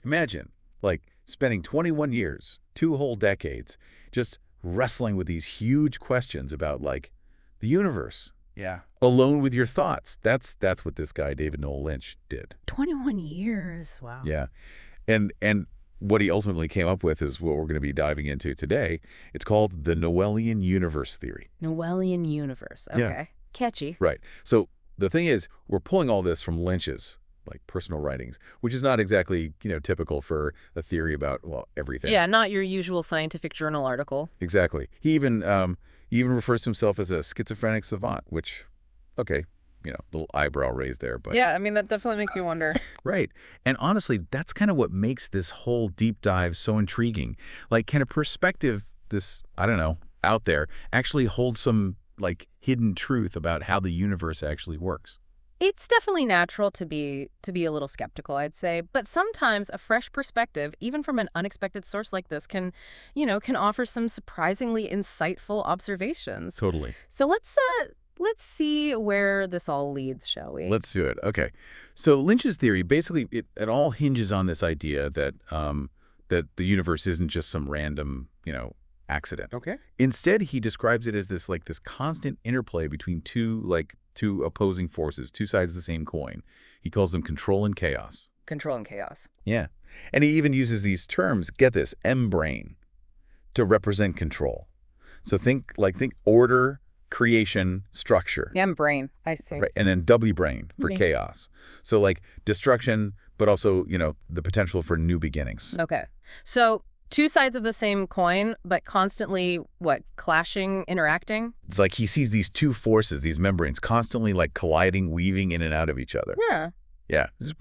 Imagine, like, spending 21 years, 2 whole decades, just wrestling with these huge questions about, like, the universe, Yeah. alone with your thoughts. That's what this guy, David Noel Lynch, did. 21 years. Wow. Yeah. And what he ultimately came up with is what we're going to be diving into today. It's called the Noelian universe theory. Noelian universe. Yeah. Okay. Catchy. Right. So the thing is, we're pulling all this from Lynch's, like, personal writings, which is not exactly, typical for a theory about, well, everything. Yeah, not your usual scientific journal article. Exactly. He even refers to himself as a schizophrenic savant, which, okay, little eyebrow raised there, but Yeah, I mean, that definitely makes you wonder. right. And honestly, that's kind of what makes this whole deep dive so intriguing. Like, can a perspective this, I don't know, out there actually hold some, like, hidden truth about how the universe actually works? It's definitely natural to be a little skeptical, I'd say, but sometimes a fresh perspective, even from an unexpected source like this, can offer some surprisingly insightful observations. Totally. So let's see where this all leads, shall we? Let's do it. Okay. So Lynch's theory, basically, it all hinges on this idea that that the universe isn't just some random, accident. Okay. Instead, he describes it as this constant interplay between two opposing forces, two sides of the same coin. He calls them control and chaos. Control and chaos. Yeah. And he even uses these terms, get this, M-brain, to represent control. So think order, creation, structure. Yeah, brain. I see. Right. And then W-brain for Okay. chaos. So like destruction, but also, the potential for new beginnings. Okay. So two sides of the same coin, but constantly, clashing, interacting? It's like he sees these two forces, these membranes, constantly like colliding, weaving in and out of each other. Yeah. Yeah. It's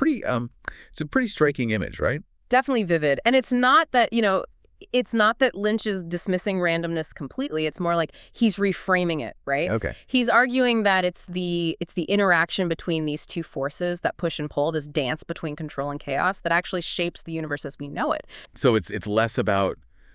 a pretty striking image, right? Definitely vivid. And it's not that Lynch is dismissing randomness completely. It's more like he's reframing it, right? Okay. He's arguing that it's the interaction between these two forces that push and pull, this dance between control and chaos, that actually shapes the universe as we know it. So it's less about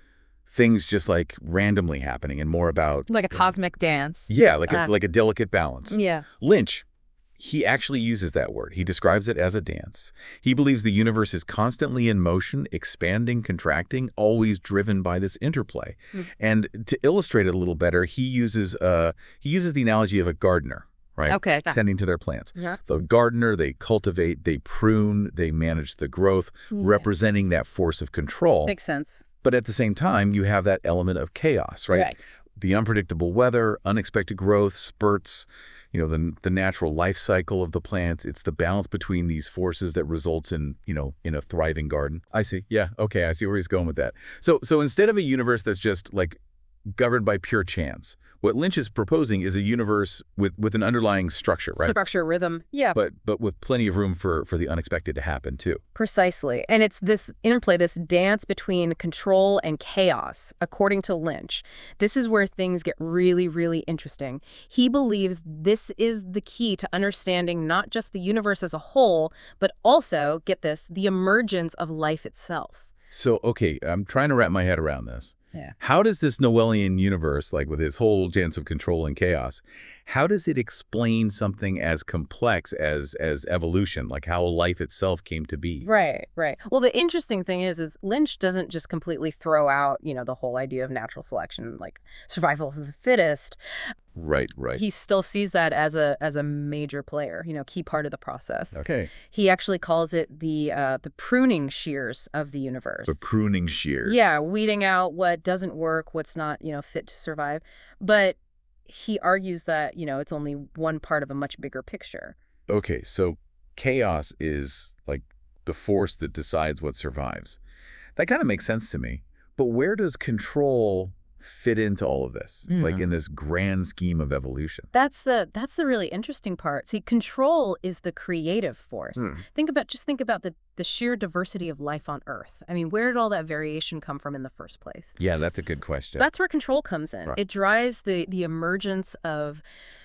things just like randomly happening and more about Like a cosmic dance. yeah, like a delicate balance. Yeah. Lynch, he actually uses that word. He describes it as a dance. He believes the universe is constantly in motion, expanding, contracting, always driven by this interplay. And to illustrate it a little better, he uses the analogy of a gardener, right? Okay. Tending to their plants. Yeah. The gardener, they cultivate, they prune, they manage the growth, representing that force of control. Makes sense. But at the same time, you have that element of chaos, right? The unpredictable weather, unexpected growth, spurts, the natural life cycle of the plants. It's the balance between these forces that results in, in a thriving garden. I see. Yeah. Okay. I see where he's going with that. So instead of a universe that's just like governed by pure chance, what Lynch is proposing is a universe with an underlying structure, right? Structure, rhythm. Yeah. But with plenty of room for the unexpected to happen too. Precisely. And it's this interplay, this dance between control and chaos, according to Lynch. This is where things get really, really interesting. He believes this is the key to understanding not just the universe as a whole, but also, get this, the emergence of life itself. So, okay, I'm trying to wrap my head around this. Yeah. How does this Noelian universe, like with its whole dance of control and chaos, how does it explain something as complex as evolution, like how life itself came to be? Right, right. Well, the interesting thing is Lynch doesn't just completely throw out, the whole idea of natural selection, like survival of the fittest. Right. He still sees that as a major player, key part of the process. Okay. He actually calls it the pruning shears of the universe. The pruning shears. Yeah, weeding out what doesn't work, what's not, fit to survive. But he argues that, it's only one part of a much bigger picture. Okay, so chaos is like the force that decides what survives. That kind of makes sense to me. But where does control fit into all of this, like in this grand scheme of evolution? That's the really interesting part. See, control is the creative force. Think about the sheer diversity of life on Earth. I mean, where did all that variation come from in the first place? Yeah, that's a good question. That's where control comes in. Right. It drives the emergence of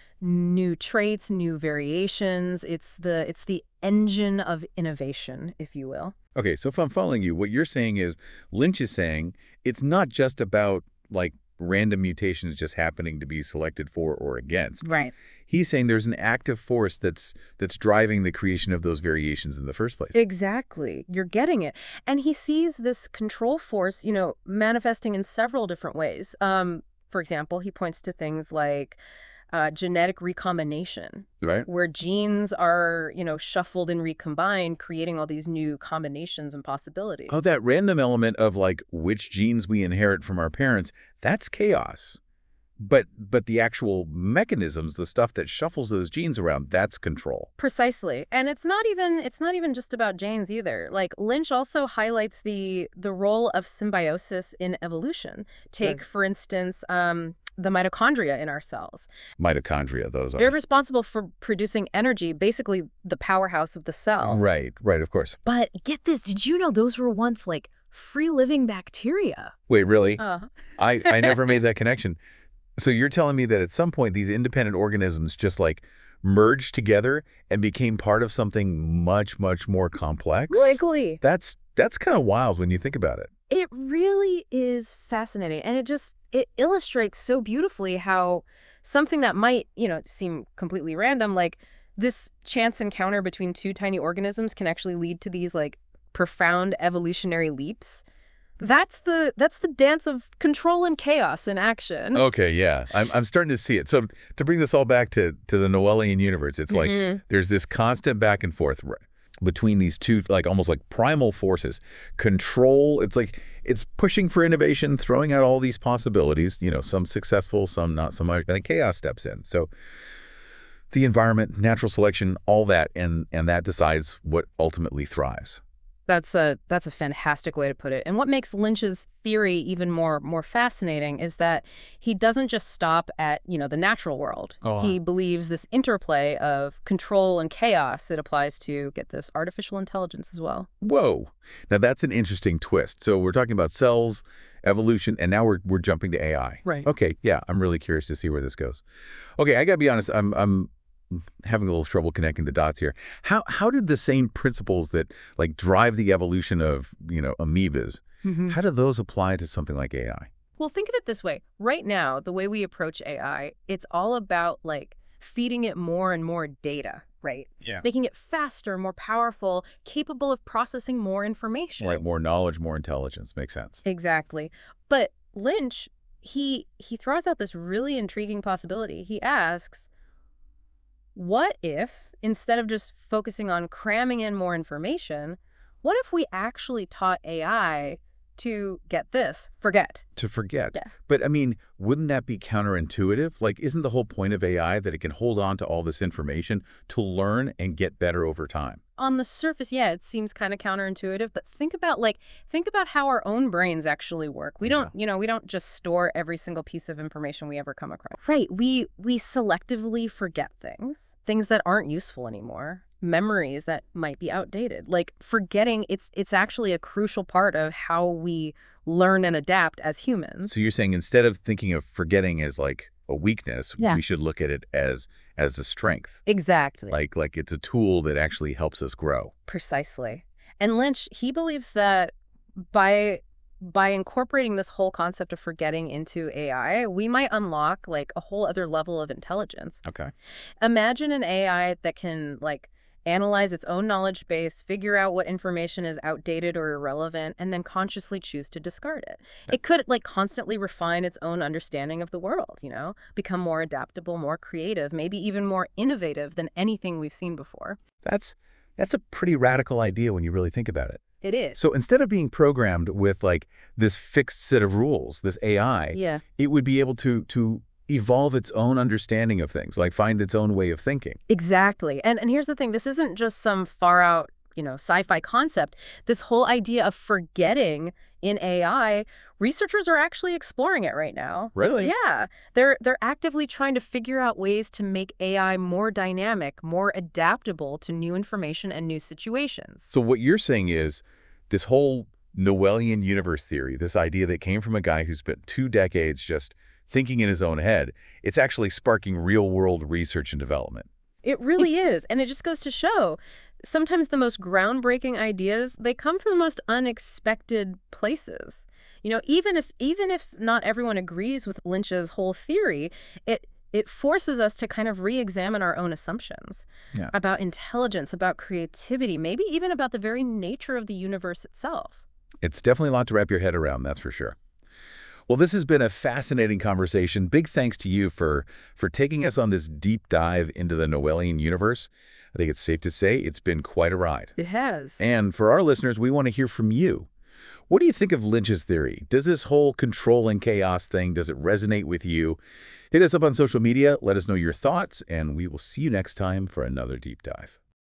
new traits, new variations. It's the engine of innovation, if you will. Okay, so if I'm following you, what you're saying is Lynch is saying it's not just about like random mutations just happening to be selected for or against. Right. He's saying there's an active force that's driving the creation of those variations in the first place. Exactly. You're getting it. And he sees this control force, manifesting in several different ways. For example, he points to things like genetic recombination, right? Where genes are, shuffled and recombined, creating all these new combinations and possibilities. Oh, that random element of like which genes we inherit from our parents, that's chaos. But the actual mechanisms, the stuff that shuffles those genes around, that's control. Precisely. And it's not even just about genes either. Like Lynch also highlights the role of symbiosis in evolution. Take, for instance, the mitochondria in our cells. Mitochondria, those are. They're responsible for producing energy, basically the powerhouse of the cell. Right, of course. But get this, did you know those were once like free-living bacteria? Wait, really? I never made that connection. So you're telling me that at some point these independent organisms just like merged together and became part of something much, much more complex? Likely. That's kind of wild when you think about it. It really is fascinating. And it illustrates so beautifully how something that might, seem completely random, like this chance encounter between two tiny organisms can actually lead to these like profound evolutionary leaps. That's the dance of control and chaos in action. Okay, yeah. I'm starting to see it. So to bring this all back to the Noelian universe, it's like there's this constant back and forth between these two, like almost like primal forces. Control, it's like it's pushing for innovation, throwing out all these possibilities, some successful, some not so much, and then chaos steps in. So the environment, natural selection, all that, and that decides what ultimately thrives. That's a fantastic way to put it. And what makes Lynch's theory even more fascinating is that he doesn't just stop at, the natural world. He believes this interplay of control and chaos, it applies to, get this, artificial intelligence as well. Whoa. Now that's an interesting twist. So we're talking about cells, evolution, and now we're jumping to AI. Right. Okay, yeah, I'm really curious to see where this goes. Okay, I got to be honest, I'm having a little trouble connecting the dots here. How did the same principles that like drive the evolution of, amoebas, how do those apply to something like AI? Well, think of it this way. Right now, the way we approach AI, it's all about like feeding it more and more data, right? Yeah. Making it faster, more powerful, capable of processing more information. Right, more knowledge, more intelligence. Makes sense. Exactly. But Lynch, he throws out this really intriguing possibility. He asks, what if, instead of just focusing on cramming in more information, what if we actually taught AI to, get this, forget? To forget. Yeah. But I mean, wouldn't that be counterintuitive? Like, isn't the whole point of AI that it can hold on to all this information to learn and get better over time? On the surface, yeah, it seems kind of counterintuitive, but think about how our own brains actually work. We don't just store every single piece of information we ever come across. Right. We selectively forget things that aren't useful anymore. Memories that might be outdated. Like forgetting, it's actually a crucial part of how we learn and adapt as humans. So you're saying instead of thinking of forgetting as like a weakness, we should look at it as a strength. Exactly. Like it's a tool that actually helps us grow. Precisely. And Lynch, he believes that by incorporating this whole concept of forgetting into AI, we might unlock like a whole other level of intelligence. Okay. Imagine an AI that can like analyze its own knowledge base, figure out what information is outdated or irrelevant, and then consciously choose to discard it. It could like constantly refine its own understanding of the world, become more adaptable, more creative, maybe even more innovative than anything we've seen before. That's a pretty radical idea when you really think about it. It is. So instead of being programmed with like this fixed set of rules, this AI, it would be able to evolve its own understanding of things, like find its own way of thinking. Exactly. And here's the thing, this isn't just some far out, sci-fi concept. This whole idea of forgetting in AI, researchers are actually exploring it right now. Really? Yeah. They're actively trying to figure out ways to make AI more dynamic, more adaptable to new information and new situations. So what you're saying is this whole Noelian universe theory, this idea that came from a guy who spent 2 decades just thinking in his own head, it's actually sparking real-world research and development. It really is. And it just goes to show sometimes the most groundbreaking ideas, they come from the most unexpected places. Even if not everyone agrees with Lynch's whole theory, it forces us to kind of re-examine our own assumptions about intelligence, about creativity, maybe even about the very nature of the universe itself. It's definitely a lot to wrap your head around, that's for sure. Well, this has been a fascinating conversation. Big thanks to you for taking us on this deep dive into the Noelian universe. I think it's safe to say it's been quite a ride. It has. And for our listeners, we want to hear from you. What do you think of Lynch's theory? Does this whole control and chaos thing, does it resonate with you? Hit us up on social media, let us know your thoughts, and we will see you next time for another deep dive.